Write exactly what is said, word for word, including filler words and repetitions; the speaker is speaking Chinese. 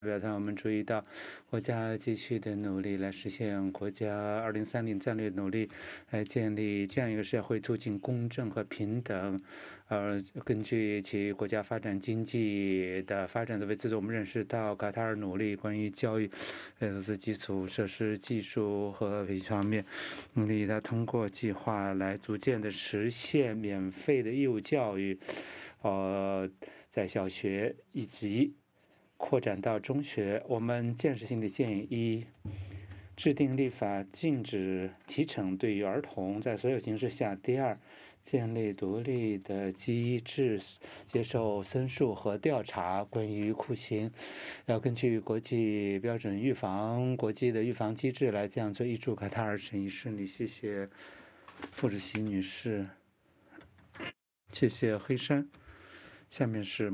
表态，我们注意到国家继续的努力来实现国家二零三零战略努力，来建立这样一个社会，促进公正和平等。呃，根据其国家发展经济的发展作为支柱，我们认识到卡塔尔努力关于教育、呃资基础设施、技术和一方面努力，它通过计划来逐渐的实现免费的义务教育，呃，在小学以及扩展到中学。我们建设性的建议一，制定立法禁止提惩对于儿童在所有形式下；第二，建立独立的机制，接受申诉和调查关于酷刑，要根据国际标准预防国际的预防机制来这样做。预祝卡塔尔审议顺利。谢谢副主席女士，谢谢黑山。下面是